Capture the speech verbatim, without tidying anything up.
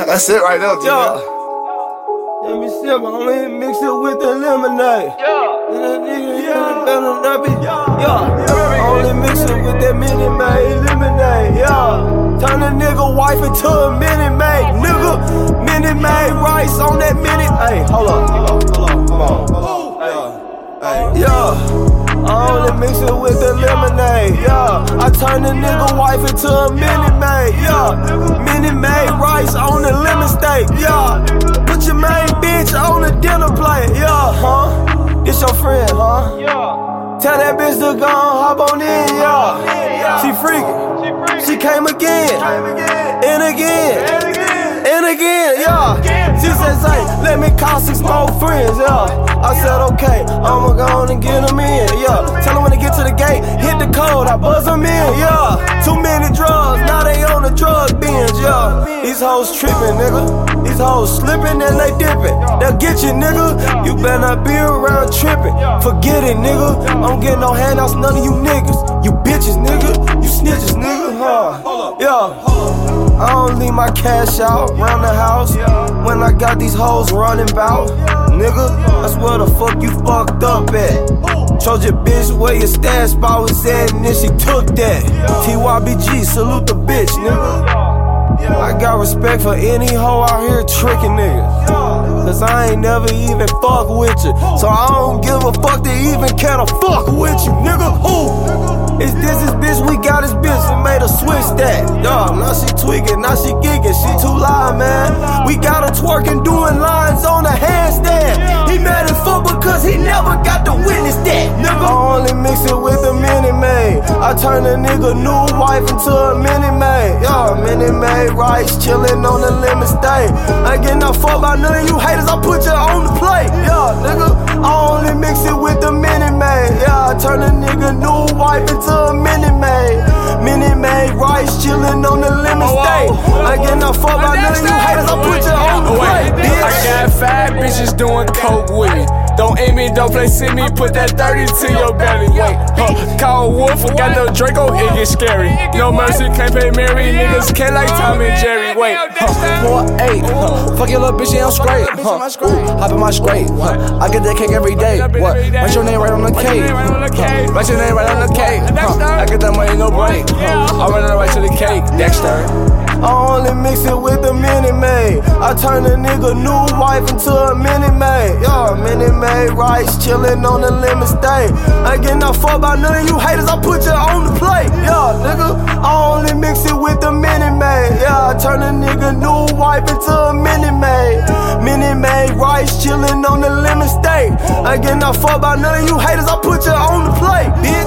That's it right there, G. Yeah. Let me sip, homie, mix it with the lemonade. Yeah. And that nigga, yeah, better not be. Yeah. Only mix it with that Minute Maid lemonade. Yeah. Turn a nigga wife into a Minute Maid, nigga. Minute Maid rice on that minute. Hey, hold up, hold up, hold up, come on. Hey, yeah. I only mix it with the lemonade, yeah. I turn the nigga wife into a Minute Maid, yeah. Minute Maid rice on the lemon steak, yeah. Put your main bitch on the dinner plate, yeah, huh? This your friend, huh? Yeah. Tell that bitch to go on, hop on in, yeah. She freakin', she came again, and again, and again, yeah. She said, say, let me call six more friends, yeah. I said, okay, I'ma go on and get them in, yeah. Tell them when they get to the gate, hit the code, I buzz them in, yeah. Too many drugs, now they on the drug binge, yeah. These hoes trippin', nigga. These hoes slippin' and they dippin'. They'll get you, nigga. You better not be around trippin'. Forget it, nigga. I don't get no handouts, none of you niggas. You bitches, nigga. You snitches, nigga, huh? Yeah. I don't leave my cash out round the house when I got these hoes running bout. Nigga, that's where the fuck you fucked up at. Told your bitch where your stash spot was at, and then she took that. T Y B G, salute the bitch, nigga. I got respect for any hoe out here tricking niggas, cause I ain't never even fuck with you. So I don't give a fuck to even care to fuck with you, nigga. Who? It's this is bitch, we got this bitch and made her switch that. Yo, now she tweaking, now she geeking, she too loud, man. We got her twerking, doing lines on the handstand. He mad as fuck because he never got to witness that, nigga. I only mix it with a Minute Maid. I turn a nigga new wife into a Minute Maid. Yo, Minute Maid rice, chillin' on the lemon steak. I ain't getting no fuck by none of you haters, I put you on the plate. Yeah, nigga, I only mix it with the Minute Maid. Yeah, I turn a nigga new wife into a Minute Maid. Minute Maid rice, chillin' on the lemon steak. I ain't getting no fuck by none of you haters, I put you on the plate, bitch. I got five bitches doing coke with me. Don't aim me, don't play see me, put that thirty to your belly. Wait, huh, call Wolf, got no Draco, it get scary. No mercy, can't pay Mary, niggas can't like Tom and Jerry. Wait, huh, pour eight, huh, fuck your little bitch, yeah, I'm straight, huh, ooh, hop in my scrape, huh, I get that cake every day, what, write your name right on the cake, huh, write your name right on the cake, huh, I get that money, no break, huh, I run it right to the cake, Dexter. I only mix it with a Minute Maid. I turn a nigga new wife into a Minute Maid. Yeah, Minute Maid rice, chillin' on the lemon steak. I ain't getting no fuck by none of you haters, I put you on the plate. Yeah, nigga, I only mix it with a Minute Maid. Yeah, I turn a nigga new wife into a Minute Maid. Minute Maid rice, chillin' on the lemon steak. I ain't getting no fuck by none of you haters, I put you on the plate, bitch.